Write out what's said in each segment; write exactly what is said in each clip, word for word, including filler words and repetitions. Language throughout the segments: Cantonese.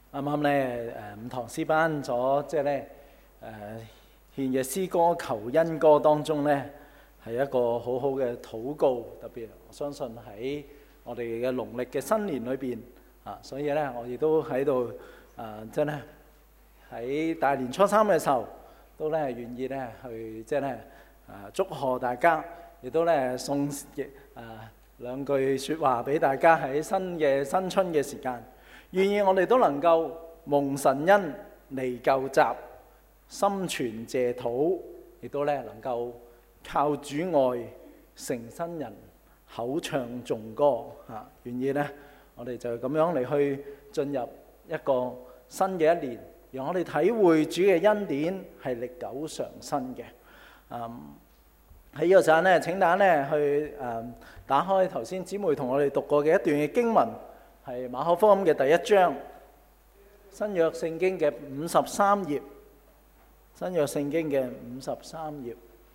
啱啱咧誒五堂詩班咗即係咧誒獻嘅詩歌求恩歌當中咧，係一個好好嘅禱告，特別我相信喺我哋嘅農曆嘅新年裏邊啊，所以咧我亦都喺度啊，真係喺大年初三嘅時候都咧願意咧去即係咧啊祝賀大家，亦都咧送啊兩句説話俾大家喺新嘅新春嘅時間。願意我哋都能夠蒙神恩離舊習，心存謝禱，亦都咧能夠靠主愛成新人，口唱頌歌嚇。願意咧，我哋就咁樣嚟去進入一個新嘅一年，讓我哋體會主嘅恩典係歷久常新嘅。嗯，喺呢個時間咧，請大家咧去誒打開頭先姊妹同我哋讀過嘅一段嘅經文。係馬可福音嘅第一章，新約聖經嘅五十三頁，新約聖經嘅五十三頁。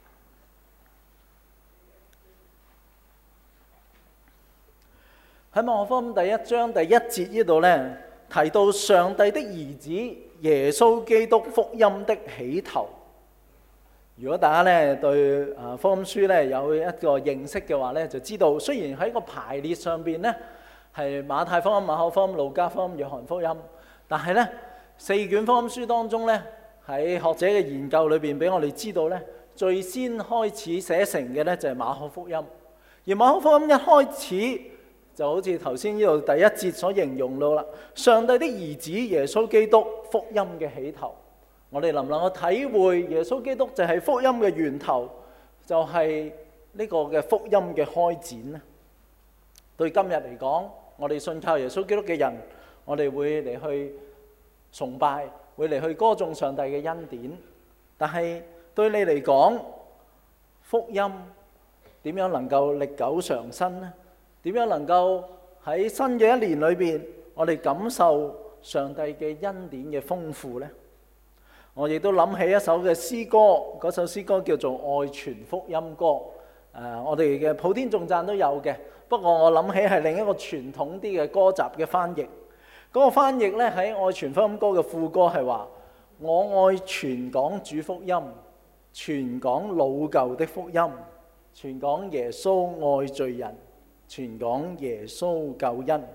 喺馬可福音第一章第一節呢度呢，提到上帝的兒子耶穌基督福音的起頭。如果大家呢對啊福音書呢有一個認識嘅話呢，就知道雖然喺個排列上邊呢，係馬太福音、馬可福音、路加福音、約翰福音，但係呢四卷福音書當中呢，喺學者嘅研究裏邊俾我哋知道呢，最先開始寫成嘅呢就係馬可福音。而馬可福音一開始就好似頭先呢度第一節所形容到啦，上帝的兒子耶穌基督福音嘅起頭。我哋能唔能夠體會耶穌基督就係福音嘅源頭，就係呢個嘅福音嘅開展呢？對今日嚟講，我哋信靠耶穌基督嘅人，我哋會嚟去崇拜，會嚟去歌頌上帝嘅恩典。但係對你嚟講，福音點樣能夠歷久常新呢？點樣能夠喺新嘅一年裏邊，我哋感受上帝嘅恩典嘅豐富呢？我亦都諗起一首嘅詩歌，嗰首詩歌叫做《愛傳福音歌》。誒、呃，我哋嘅普天頌讚都有嘅。不過我諗起係另一個傳統啲嘅歌集嘅翻譯。嗰、那個翻譯呢，喺《愛傳福音歌》嘅副歌係話：我愛傳講主福音，傳講老舊的福音，傳講耶穌愛罪人，傳講耶穌救恩。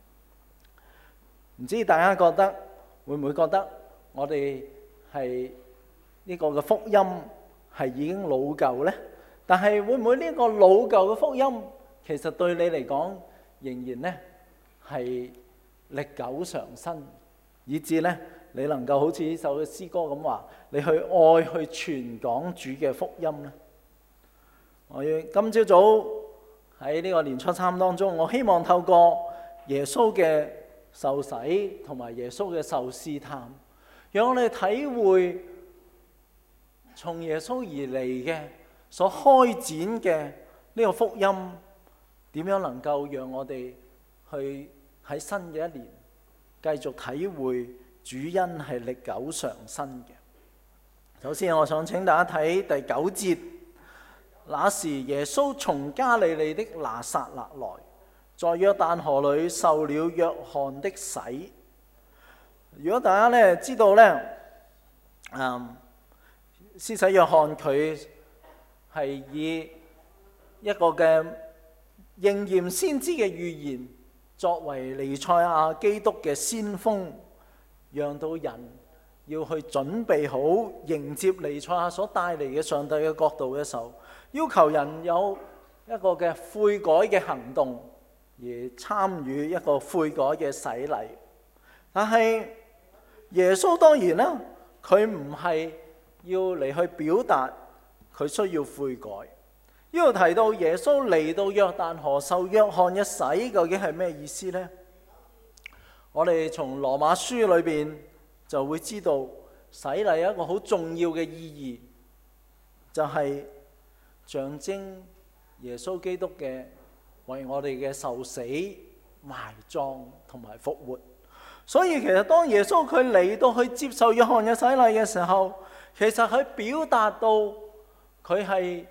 唔知大家覺得會唔會覺得我哋係呢個嘅福音係已經老舊呢？但係會唔會呢個老舊嘅福音其實對你嚟講仍然呢係歷久常新，以至呢你能夠好似呢首嘅詩歌咁話，你去愛去傳講主嘅福音呢？我要今朝早喺呢個年初三當中，我希望透過耶穌嘅受洗同埋耶穌嘅受試探，讓我哋體會從耶穌而嚟嘅所開展嘅呢個福音，點樣能夠讓我哋去喺新嘅一年繼續體會主恩係歷久常新嘅。首先我想請大家睇第九節，那時耶穌從加利利的拿撒勒來，在約旦河裏受了約翰的洗。如果大家咧知道咧，嗯，施洗約翰佢係以一個嘅應驗先知嘅預言作為彌賽亞基督嘅先鋒，讓到人要去準備好迎接彌賽亞所帶嚟嘅上帝嘅國度嘅時候，要求人有一個嘅悔改嘅行動，而參與一個悔改嘅洗禮。但係耶穌當然啦，佢唔係要嚟去表達佢需要悔改。呢度提到耶穌嚟到約旦河受約翰一洗，究竟係咩意思呢？我哋從羅馬書裏邊就會知道，洗禮有一個好重要嘅意義，就係象徵耶穌基督嘅為我哋嘅受死、埋葬同埋復活。所以其實當耶穌佢嚟到去接受約翰嘅洗禮嘅時候，其實佢表達到佢係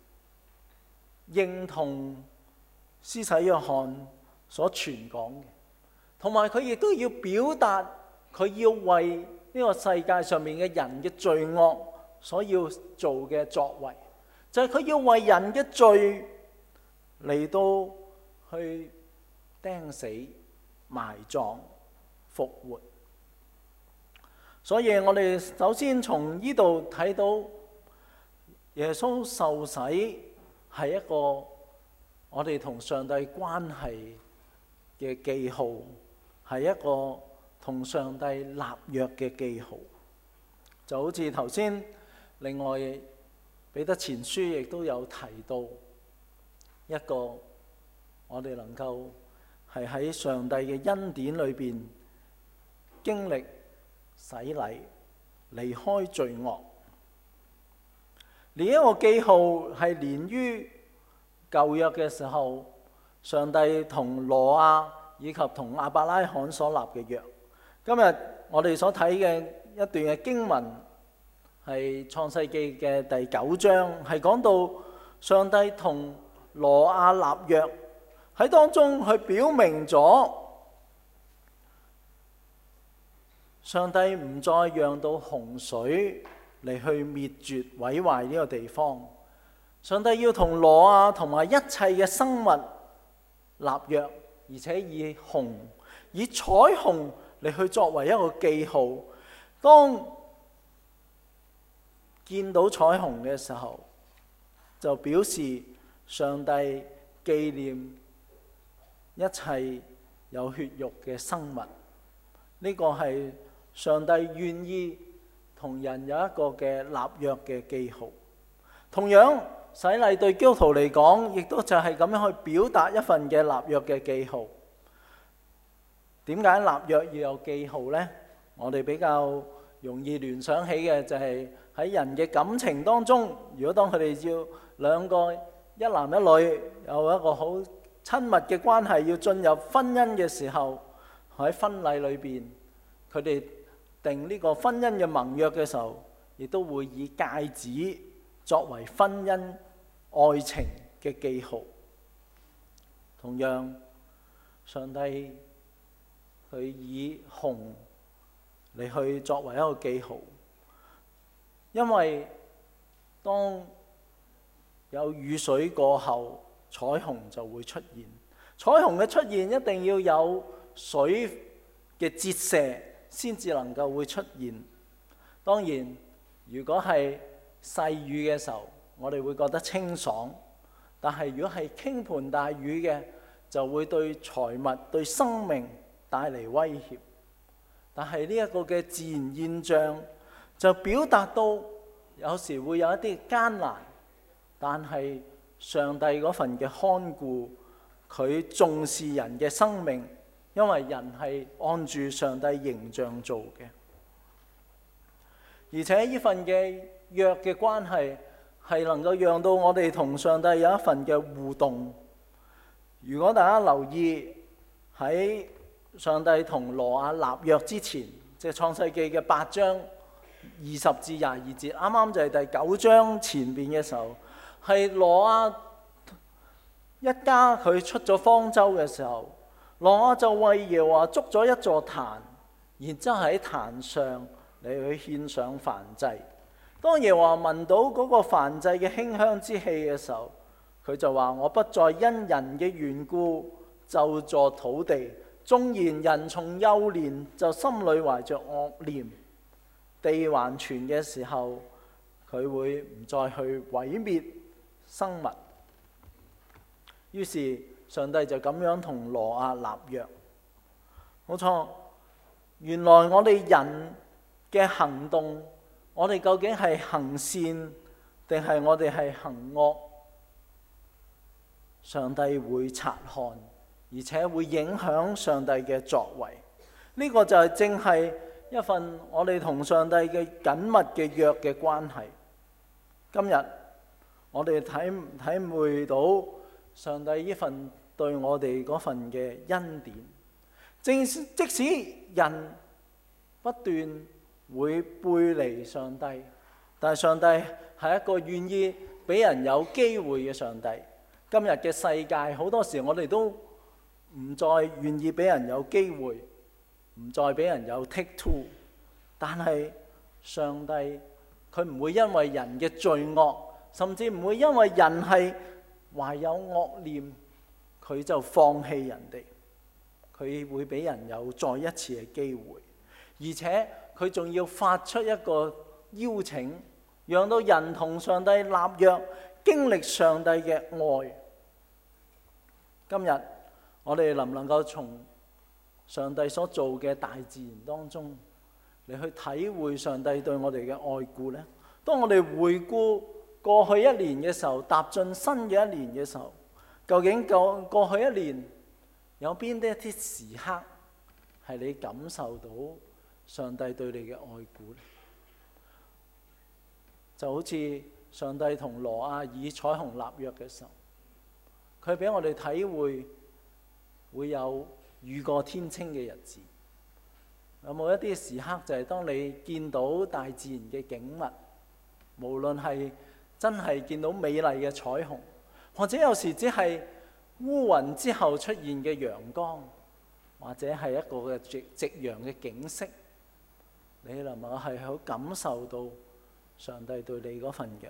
認同施洗約翰所傳講嘅，同埋佢亦都要表達佢要為呢個世界上面嘅人嘅罪惡所要做嘅作為，就係佢要為人嘅罪嚟到去釘死、埋葬、復活。所以我哋首先從呢度睇到耶穌受洗係一個我哋同上帝關係嘅記號，係一個同上帝立約嘅記號。就好似頭先另外彼得前書亦都有提到一個我哋能夠係喺上帝嘅恩典裏邊經歷洗禮，離開罪惡。另一個記號係連於舊約嘅時候，上帝同挪亞以及同亞伯拉罕所立嘅約。今日我哋所睇嘅一段嘅經文係創世記嘅第九章，係講到上帝同挪亞立約，喺當中去表明咗上帝唔再讓到洪水嚟去滅絕毀壞呢個地方。上帝要同挪亞同埋一切嘅生物立約，而且以虹以彩虹嚟去作為一個記號。當見到彩虹嘅時候，就表示上帝紀念一切有血肉嘅生物。呢個係上帝願意同人有一個嘅立約嘅記號。同樣洗禮對基督徒嚟講，亦都就係咁樣去表達一份嘅立約嘅記號。點解立約要有記號呢？我哋比較容易聯想起嘅就係喺人嘅感情當中，如果當佢哋要兩個一男一女有一個好親密嘅關係，要進入婚姻嘅時候，喺婚禮裏邊，佢哋定呢個婚姻嘅盟約嘅時候，亦都會以戒指作為婚姻愛情嘅記號。同樣，上帝佢以紅嚟去作為一個記號，因為當有雨水過後，彩虹就會出現。彩虹嘅出現一定要有水嘅折射先至能夠會出現。當然，如果係細雨嘅時候，我哋會覺得清爽；但係如果係傾盆大雨嘅，就會對財物、對生命帶嚟威脅。但係呢一個嘅自然現象，就表達到有時會有一啲艱難，但係上帝嗰份嘅看顧，佢重視人嘅生命，因為人係按住上帝形象做嘅。而且呢份嘅約嘅關係係能夠讓到我哋同上帝有一份嘅互動。如果大家留意喺上帝同挪亞立約之前，即係創世記嘅八章二十至廿二節，啱啱就係第九章前邊嘅時候，係挪亞一家佢出咗方舟嘅時候，挪亞就為耶和華築咗一座壇，然之後喺壇上嚟去獻上燔祭。當耶和華聞到嗰個燔祭嘅馨香之氣嘅時候，佢就話：我不再因人嘅緣故咒詛土地，縱然人從幼年就心裏懷着惡念，地還存嘅時候，佢會唔再去毀滅生物。於是上帝就咁樣同挪亞立約。冇錯，原來我哋人嘅行動，我哋究竟係行善定係我哋係行惡？上帝會察看，而且會影響上帝嘅作為。呢、這個就係正係一份我哋同上帝嘅緊密嘅約嘅關係。今日我哋睇體會到上帝呢份對我哋嗰份嘅恩典，正即使人不斷會背離上帝，但係上帝係一個願意俾人有機會嘅上帝。今日嘅世界好多時我哋都唔再願意俾人有機會， 唔再俾人有 take two。但係上帝佢唔會因為人嘅罪惡，甚至唔會因為人係懷有惡念，佢就放棄人哋。佢會俾人有再一次嘅機會，而且佢仲要發出一個邀請，讓到人同上帝立約，經歷上帝嘅愛。今日我哋能唔能夠從上帝所做嘅大自然當中嚟去體會上帝對我哋嘅愛顧呢？當我哋回顧過去一年嘅時候，踏進新嘅一年嘅時候，究竟過過去一年有邊啲一啲時刻係你感受到上帝對你嘅愛顧呢？就好似上帝同挪亞以彩虹立約嘅時候，佢俾我哋體會會有雨過天晴嘅日子。有冇一啲時刻就係當你見到大自然嘅景物，無論係真係見到美麗嘅彩虹，或者有時只係烏雲之後出現嘅陽光，或者係一個嘅夕夕陽嘅景色，你能否係好感受到上帝對你嗰份嘅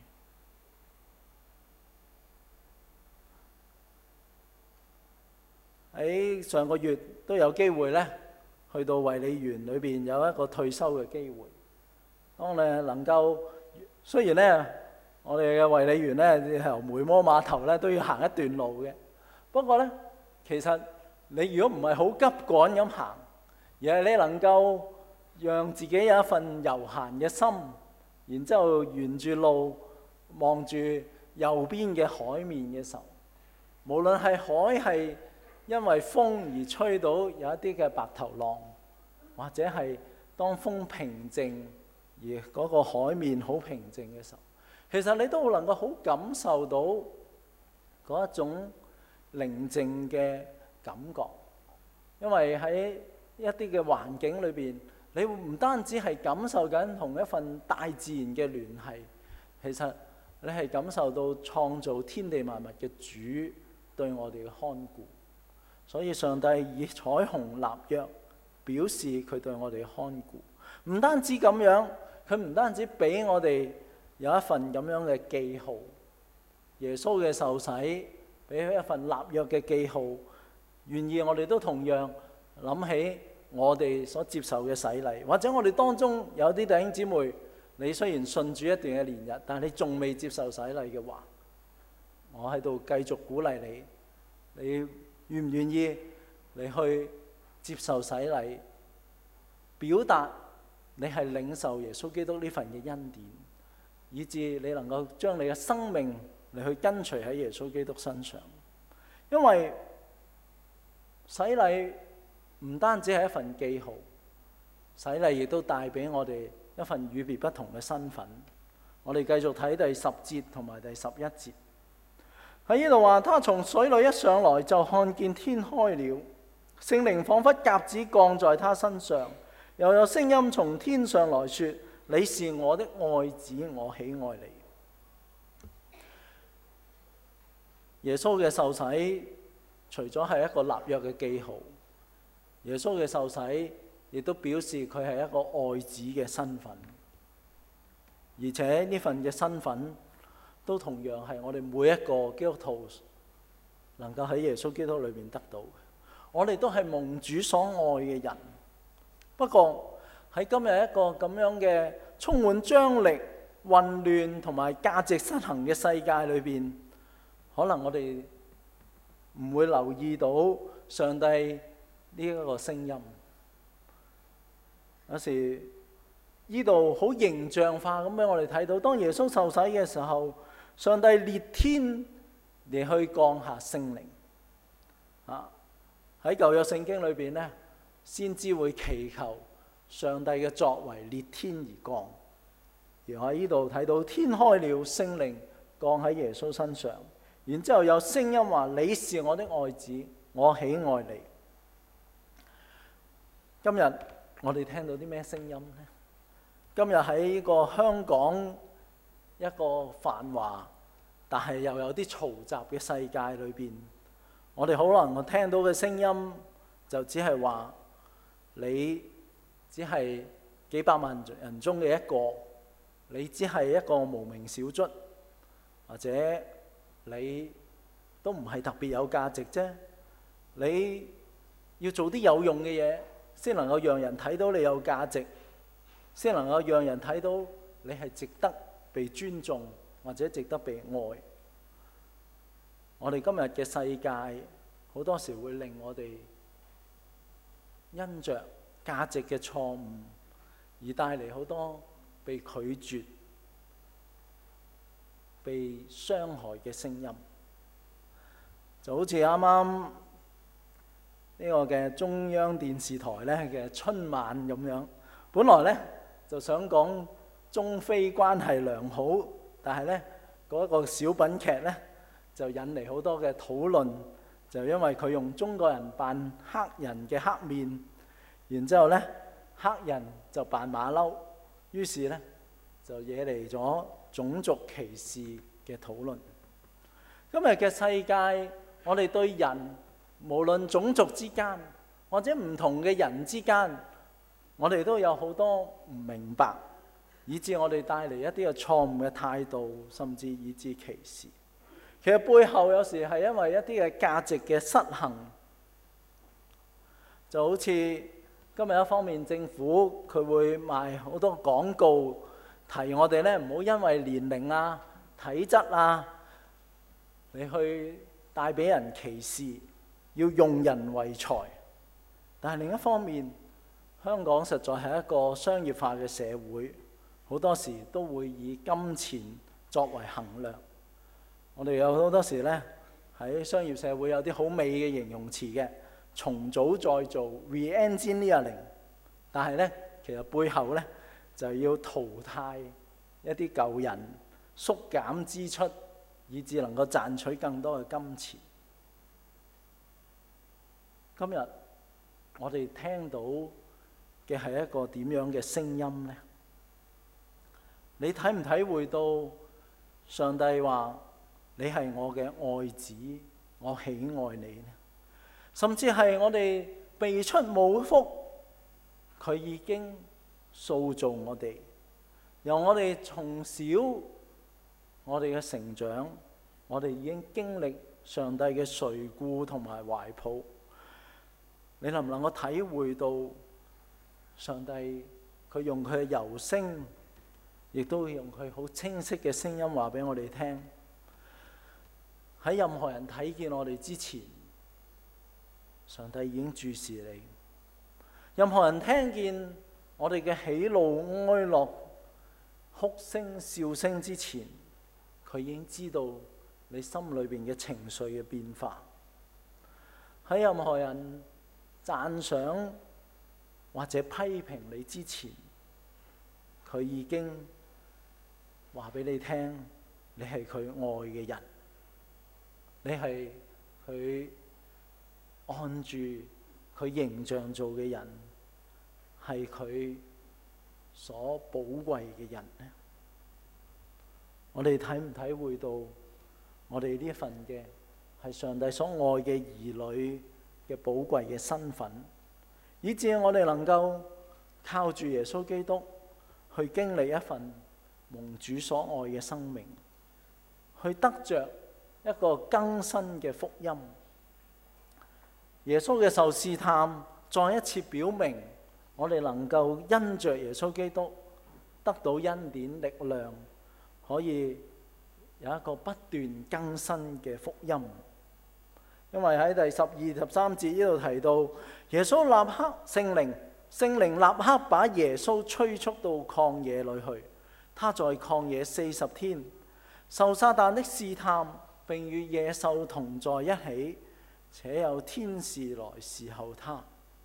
愛？喺上個月都有機會呢，去到衛理園裏邊有一個退休嘅機會。當你能夠，雖然呢，我哋嘅衛理園呢，由梅窩碼頭呢都要行一段路嘅，不過呢，其實你如果唔係好急趕咁行，而係你能夠讓自己有一份悠閒嘅心，然之後沿住路望住右邊嘅海面嘅時候，無論係海係因為風而吹到有一啲嘅白頭浪，或者係當風平靜而嗰個海面好平靜嘅時候，其實你都能夠好感受到嗰一種寧靜嘅感覺。因為喺一啲嘅環境裏邊，你會唔單止係感受緊同一份大自然嘅聯繫，其實你係感受到創造天地萬物嘅主對我哋嘅看顧。所以上帝以彩虹立約，表示佢對我哋嘅看顧。唔單止咁樣，佢唔單止俾我哋有一份咁樣嘅記號，耶穌嘅受洗俾佢一份立約嘅記號，願意我哋都同樣諗起我哋所接受嘅洗禮。或者我哋當中有啲弟兄姊妹，你雖然信主一段嘅年日，但係你仲未接受洗禮嘅話，我喺度繼續鼓勵你，你願唔願意你去接受洗禮，表達你係領受耶穌基督呢份嘅恩典，以致你能夠將你嘅生命嚟去跟隨喺耶穌基督身上。因為洗禮唔單止係一份記號，洗禮亦都帶俾我哋一份與別不同嘅身份。我哋繼續睇第十節同埋第十一節。喺呢度話，他從水裏一上來，就看見天開了，聖靈彷彿鴿子降在他身上，又有聲音從天上來說：你是我的愛子，我喜愛你。耶穌嘅受洗除咗係一個立約嘅記號，耶穌嘅受洗亦都表示佢係一個愛子嘅身份，而且呢份嘅身份都同樣係我哋每一個基督徒能夠喺耶穌基督裏面得到嘅。我哋都係蒙主所愛嘅人。不過喺今日一個咁樣嘅充滿張力、混亂同埋價值失衡嘅世界裏邊，可能我哋唔會留意到上帝呢一個聲音。有時呢度好形象化咁俾我哋睇到，當耶穌受洗嘅時候，上帝裂天嚟去降下聖靈。啊，喺舊約聖經裏邊呢，先知會祈求上帝嘅作為裂天而降。而喺呢度睇到天開了，聖靈降喺耶穌身上，然之後有聲音話：你是我的愛子，我喜愛你。今日我哋聽到啲咩聲音呢？今日喺呢個香港一個繁華但係又有啲嘈雜嘅世界裏邊，我哋可能我聽到嘅聲音就只係話， 你只係幾百萬人中嘅一個，你只係一個無名小卒，或者你都唔係特別有價值啫。你要做啲有用嘅嘢，先能夠讓人睇到你有價值，先能夠讓人睇到你係值得被尊重或者值得被愛。我哋今日嘅世界好多時會令我哋因着價值嘅錯誤而帶嚟好多被拒絕、被傷害嘅聲音。就好似啱啱呢個嘅中央電視台咧嘅春晚咁樣，本來咧就想講中非關係良好，但係咧嗰個小品劇咧就引嚟好多嘅討論，就因為佢用中國人扮黑人嘅黑面，然之後咧黑人就扮馬騮，於是咧就惹嚟咗種族歧視嘅討論。今日嘅世界，我哋對人無論種族之間或者唔同嘅人之間，我哋都有好多唔明白，以致我哋帶嚟一啲嘅錯誤嘅態度，甚至以致歧視。其實背後有時係因為一啲嘅價值嘅失衡，就好似今日一方面政府佢會賣好多廣告，提我哋咧唔好因為年齡啊、體質啊，你去帶俾人歧視，要用人為財。但係另一方面，香港實在係一個商業化嘅社會，好多時都會以金錢作為衡量。我哋有好多時咧喺商業社會有啲好美嘅形容詞嘅，重組再造 re-engineering， 但係咧其實背後咧就要淘汰一啲舊人，縮減支出，以至能夠賺取更多嘅金錢。今日我哋聽到嘅係一個點樣嘅聲音呢？你體唔體會到上帝話你係我嘅愛子，我喜愛你呢？甚至係我哋被出母腹，佢已經塑造我哋，由我哋從小我哋嘅成長，我哋已經經歷上帝嘅垂顧同埋懷抱。你能唔能夠體會到上帝佢用佢嘅柔聲，亦都用佢好清晰嘅聲音話俾我哋聽，喺任何人睇見我哋之前，上帝已經注視你。任何人聽見我哋嘅喜怒哀樂、哭聲笑聲之前，佢已經知道你心裏邊嘅情緒嘅變化。喺任何人讚賞或者批評你之前，佢已經話俾你聽，你係佢愛嘅人，你係佢按住佢形象做嘅人，係佢所寶貴嘅人呢？我哋體唔體會到我哋呢一份嘅係上帝所愛嘅兒女嘅寶貴嘅身份，以致我哋能夠靠住耶穌基督去經歷一份蒙主所愛嘅生命，去得着一個更新嘅福音。耶穌嘅受試探再一次表明，我哋能夠因着耶穌基督得到恩典力量，可以有一個不斷更新嘅福音。因為喺第十二、十三節呢度提到，耶穌立刻聖靈，聖靈立刻把耶穌催促到曠野裏去。他在曠野四十天，受撒旦的試探，並與野獸同在一起，且有天使來侍候他。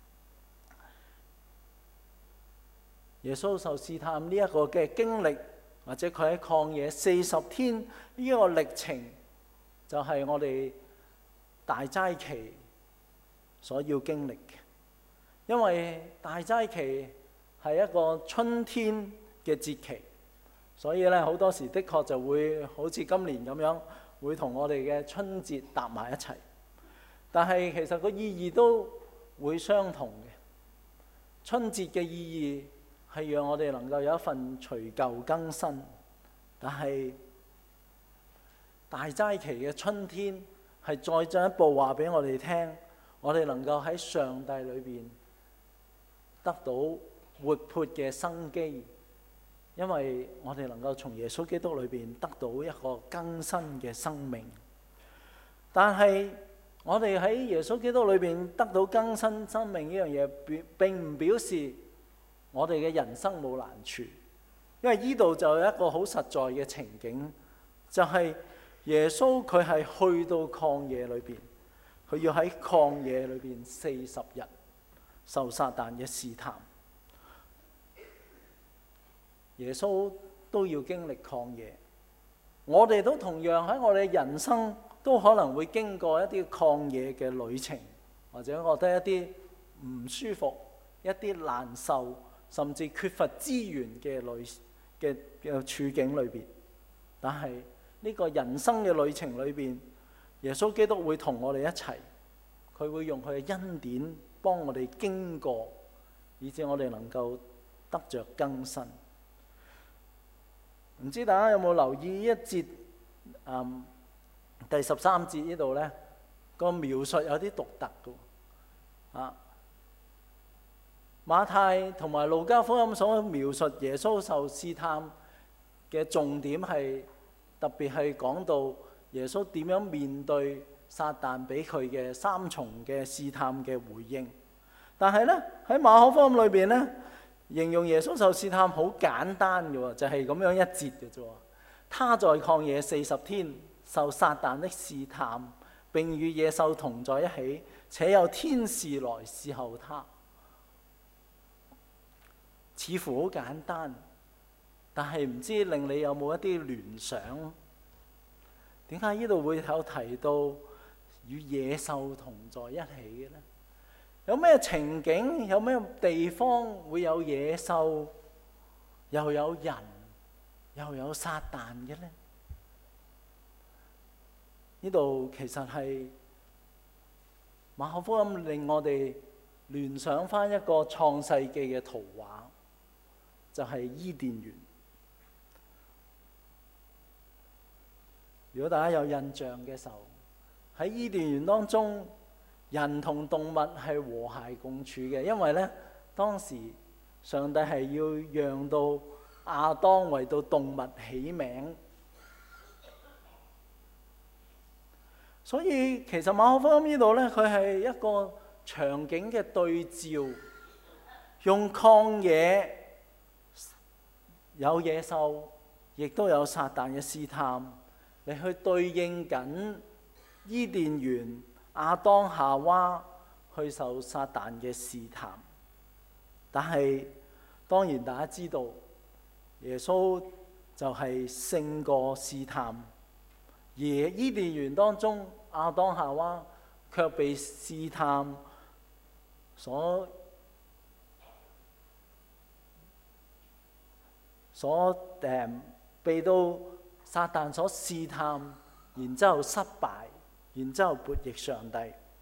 耶穌受試探呢一個嘅經歷，或者佢喺曠野四十天呢個歷程，就係我哋大齋期所要經歷嘅。因為大齋期係一個春天嘅節期，所以咧好多時的確就會好似今年咁樣，會同我哋嘅春節搭埋一齊。但係其實個意義都會相同嘅。 春節嘅意義係讓我哋能夠有一份除舊更新，但係大齋期嘅春天係再進一步話俾我哋聽，我哋能夠喺上帝裏邊得到活潑嘅生機，因為我哋能夠從耶穌基督裏邊得到一個更新嘅生命。但係我哋喺耶穌基督裏邊得到更新生命呢樣嘢，並唔表示我哋嘅人生冇難處，因為呢度就有一個好實在嘅情景，就係耶穌佢係去到曠野裏邊，佢要喺曠野裏邊四十日受撒旦嘅試探。耶穌都要經歷曠野，我哋都同樣喺我哋人生都可能會經過一啲曠野嘅旅程，或者覺得一啲唔舒服、一啲難受，甚至缺乏資源嘅旅嘅嘅處境裏邊。但係呢個人生嘅旅程裏邊，耶穌基督會同我哋一齊，佢會用佢嘅恩典幫我哋經過，以致我哋能夠得着更新。唔知大家有冇留意一節、嗯、第十三節呢度呢個描述有啲獨特嘅。啊，馬太同埋路加福音所描述耶穌受試探嘅重點係特別係講到耶穌點樣面對撒旦俾佢嘅三重嘅試探嘅回應。但係呢，喺馬可福音裏邊呢，形容耶穌受試探好簡單嘅喎，就係咁樣一節嘅啫。他在曠野四十天受撒旦的試探，並與野獸同在一起，且有天使來侍候他。似乎好簡單，但係唔知令你有冇一啲聯想？點解呢度會有提到與野獸同在一起嘅呢？有咩情景，有咩地方會有野獸，又有人，又有撒旦嘅呢？呢度其實係馬可福音令我哋聯想翻一個創世記嘅圖畫，就係伊甸園。如果大家有印象嘅時候，喺伊甸園當中，人同動物係和諧共處嘅，因為咧當時上帝係要讓到亞當為到動物起名，所以其實馬可福音呢度咧，佢係一個場景嘅對照，用曠野有野獸，亦都有撒旦嘅試探嚟去對應緊伊甸園亞當夏娃去受撒旦嘅試探。但係當然大家知道，耶穌就係勝過試探，而伊甸園當中亞當夏娃卻被試探所所誒、呃、被到撒旦所試探，然之後失敗，然之後悖逆上帝。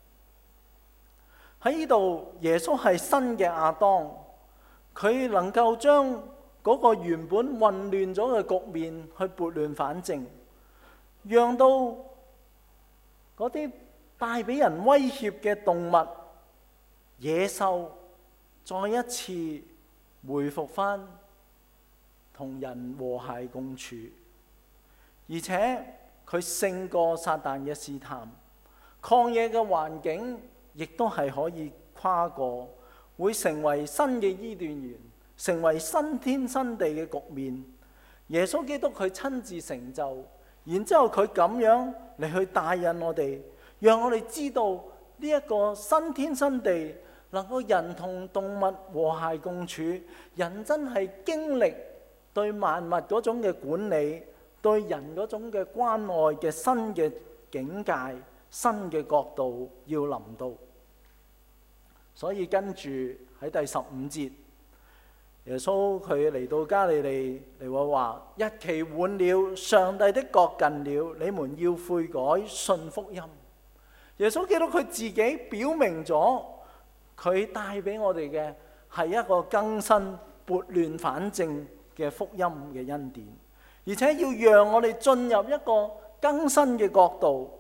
喺呢度，耶穌係新嘅亞當，佢能夠將嗰個原本混亂咗嘅局面去撥亂反正，讓到嗰啲帶俾人威脅嘅動物、野獸再一次回復翻同人和諧共處，而且佢勝過撒旦嘅試探。曠野嘅環境亦都係可以跨過，會成為新嘅伊甸園，成為新天新地嘅局面。耶穌基督佢親自成就，然之後佢咁樣嚟去帶引我哋，讓我哋知道呢一個新天新地能夠人同動物和諧共處，人真係經歷對萬物嗰種嘅管理，對人嗰種嘅關愛嘅新嘅境界、新嘅角度要臨到。所以跟住喺第十五節，耶穌佢嚟到加利利嚟話話：日期滿了，上帝的國近了，你們要悔改，信福音。耶穌基督佢自己表明咗，佢帶俾我哋嘅係一個更新撥亂反正嘅福音嘅恩典，而且要讓我哋進入一個更新嘅國度。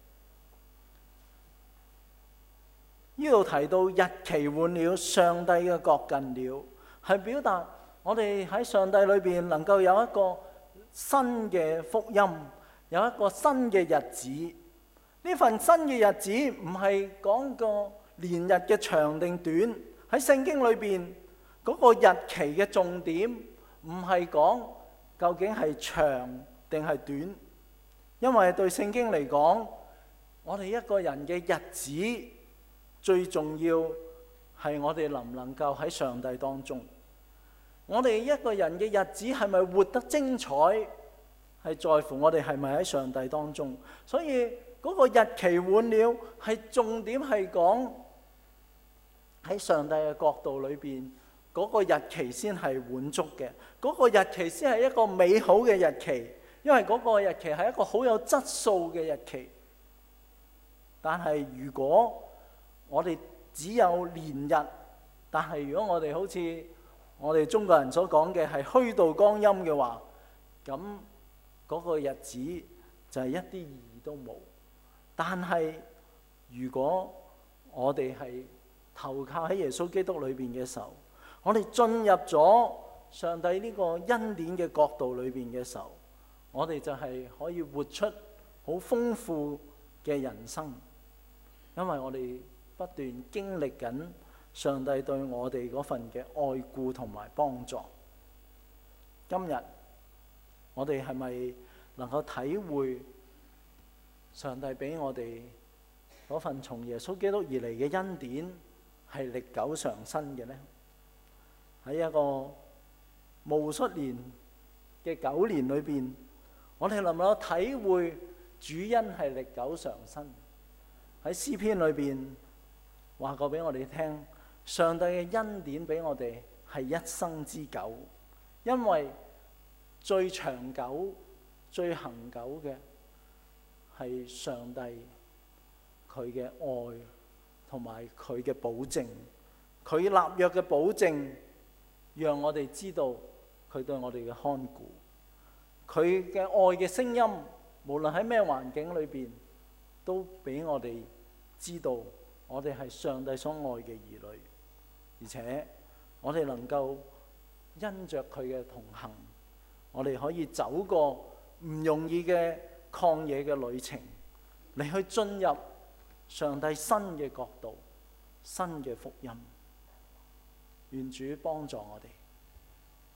呢度提到日期換了，上帝嘅國近了，係表達我哋喺上帝裏邊能夠有一個新嘅福音，有一個新嘅日子。呢份新嘅日子唔係講個年日嘅長定短，喺聖經裏邊嗰個日期嘅重點唔係講究竟係長定係短，因為對聖經嚟講，我哋一個人嘅日子最重要係我哋能唔能夠喺上帝當中。我哋一個人嘅日子係咪活得精彩，係在乎我哋係咪喺上帝當中。所以嗰個日期換了，係重點係講喺上帝嘅國度裏邊，嗰個日期先係滿足嘅，嗰個日期先係一個美好嘅日期，因為嗰個日期係一個好有質素嘅日期。但係如果我哋只有年日，但係如果我哋好似我哋中國人所講嘅係虛度光陰嘅話，咁嗰個日子就係一啲意義都冇。但係如果我哋係投靠喺耶穌基督裏邊嘅時候，我哋進入咗上帝呢個恩典嘅國度裏邊嘅時候，我哋就係可以活出好豐富嘅人生，因為我哋不斷經歷緊上帝對我哋嗰份嘅愛顧同埋幫助。今日我哋係咪能夠體會上帝俾我哋嗰份從耶穌基督而嚟嘅恩典係歷久常新嘅呢？喺一個無數年嘅九年裏邊，我哋能唔能夠體會主恩係歷久常新？喺詩篇裏邊話過俾我哋聽，上帝嘅恩典俾我哋係一生之久，因為最長久、最恆久嘅係上帝佢嘅愛同埋佢嘅保證，佢立約嘅保證，讓我哋知道佢對我哋嘅看顧，佢嘅愛嘅聲音，無論喺咩環境裏邊，都俾我哋知道我哋係上帝所愛嘅兒女，而且我哋能夠因着佢嘅同行，我哋可以走過唔容易嘅曠野嘅旅程，嚟去進入上帝新嘅國度、新嘅福音。願主幫助我哋。